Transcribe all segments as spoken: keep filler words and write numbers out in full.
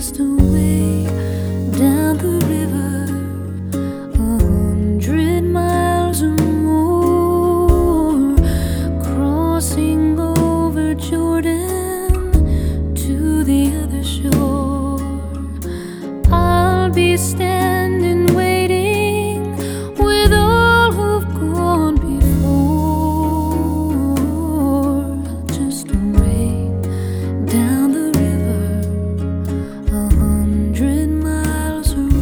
just away down the river, a hundred miles or more, crossing over Jordan to the other shore. I'll be standing waiting with all who've gone before, just away down the river, a hundred miles or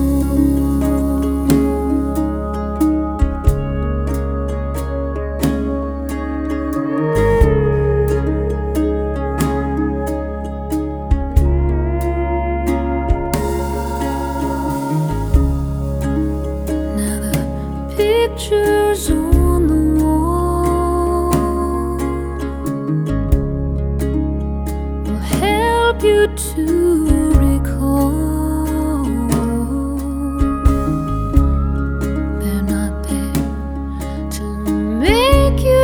now the pictures on the wall will help you to recall. They're not there to make you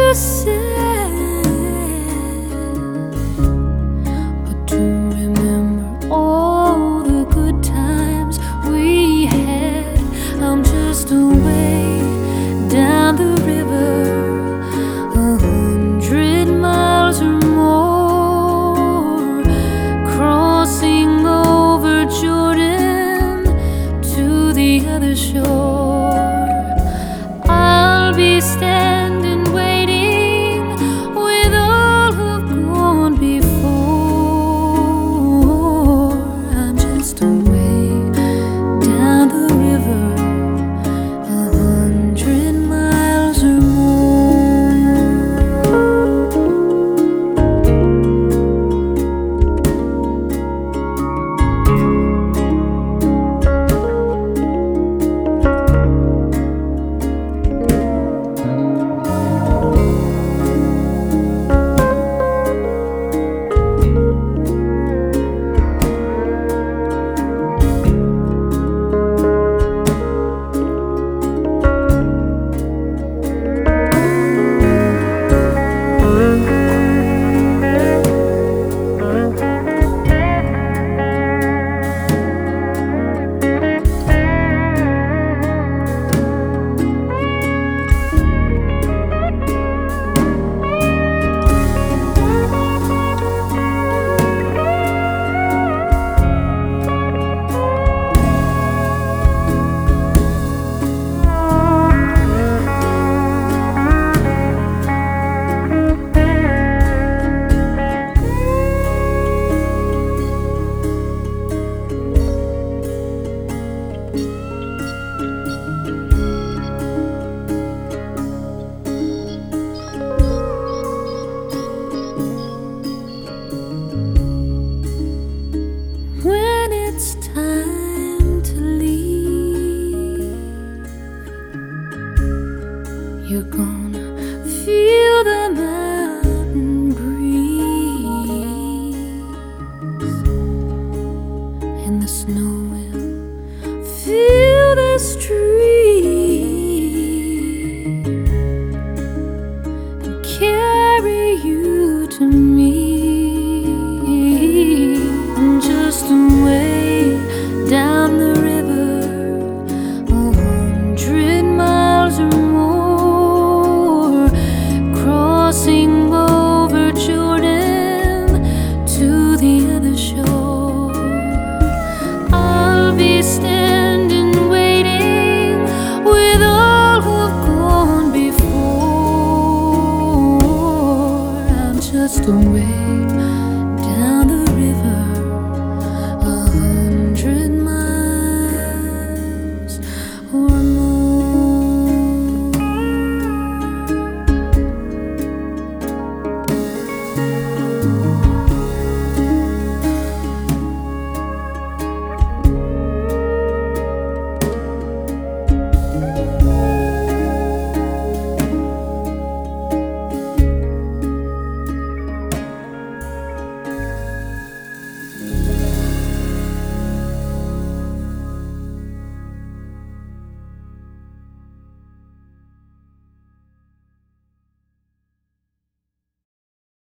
sad, but to remember all the good times we had. I'm just away down the river, a hundred miles or more, crossing over Jordan to the other shore. I'll be standing waiting with all who've gone before. I'm just away down the river, a hundred miles or when it's time to leave, you're gonna feel the mountain breeze, and the snow will fill the street and carry you to me. I'm just away down the river, a hundred miles or more, crossing over Jordan to the other shore. I'll be standing waiting with all who've gone before. I'm just away